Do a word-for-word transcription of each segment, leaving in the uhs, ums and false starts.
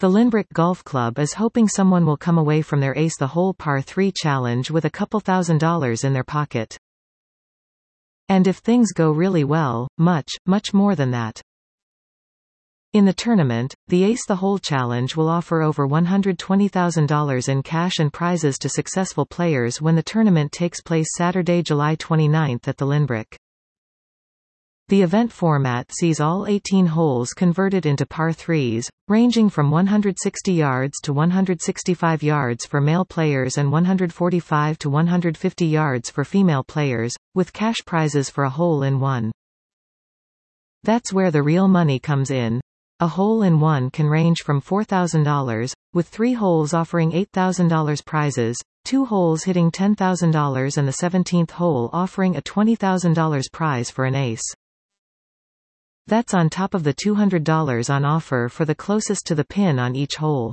The Lynbrook Golf Club is hoping someone will come away from their Ace the Hole Par three challenge with a couple thousand dollars in their pocket. And if things go really well, much, much more than that. In the tournament, the Ace the Hole Challenge will offer over one hundred twenty thousand dollars in cash and prizes to successful players when the tournament takes place Saturday, July twenty-ninth at the Lynbrook. The event format sees all eighteen holes converted into par threes, ranging from one hundred sixty yards to one hundred sixty-five yards for male players and one hundred forty-five to one hundred fifty yards for female players, with cash prizes for a hole-in-one. That's where the real money comes in. A hole-in-one can range from four thousand dollars, with three holes offering eight thousand dollars prizes, two holes hitting ten thousand dollars and the seventeenth hole offering a twenty thousand dollars prize for an ace. That's on top of the two hundred dollars on offer for the closest to the pin on each hole.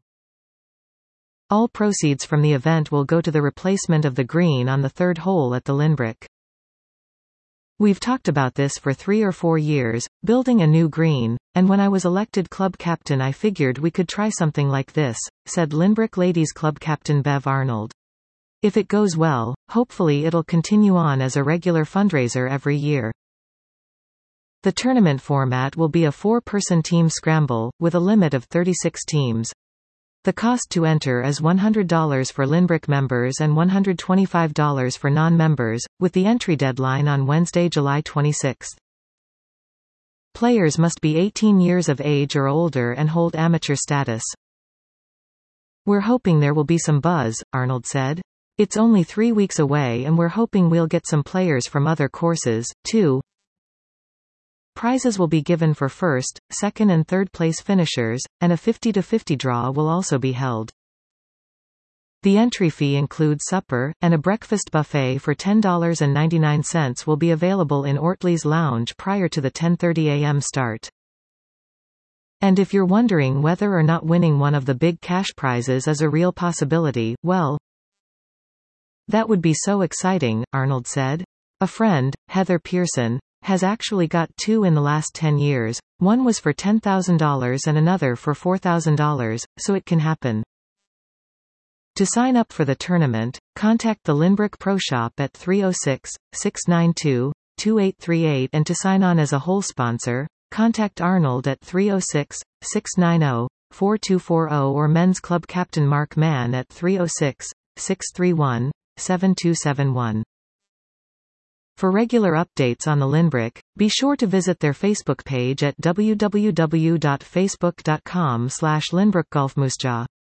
All proceeds from the event will go to the replacement of the green on the third hole at the Lynbrook. We've talked about this for three or four years, building a new green, and when I was elected club captain I figured we could try something like this, said Lynbrook Ladies Club captain Bev Arnold. If it goes well, hopefully it'll continue on as a regular fundraiser every year. The tournament format will be a four-person team scramble, with a limit of thirty-six teams. The cost to enter is one hundred dollars for Lynbrook members and one hundred twenty-five dollars for non-members, with the entry deadline on Wednesday, July twenty-sixth. Players must be eighteen years of age or older and hold amateur status. We're hoping there will be some buzz, Arnold said. It's only three weeks away and we're hoping we'll get some players from other courses, too. Prizes will be given for first, second and third place finishers, and a fifty to fifty draw will also be held. The entry fee includes supper, and a breakfast buffet for ten dollars and ninety-nine cents will be available in Ortley's Lounge prior to the ten thirty a m start. And if you're wondering whether or not winning one of the big cash prizes is a real possibility, well, that would be so exciting, Arnold said. A friend, Heather Pearson, has actually got two in the last ten years, one was for ten thousand dollars and another for four thousand dollars, so it can happen. To sign up for the tournament, contact the Lynbrook Pro Shop at three oh six, six nine two, two eight three eight and to sign on as a hole sponsor, contact Arnold at three oh six, six nine oh, four two four oh or Men's Club Captain Mark Mann at three oh six, six three one, seven two seven one. For regular updates on the Lynbrook, be sure to visit their Facebook page at w w w dot facebook dot com slash lynbrook golf moose jaw.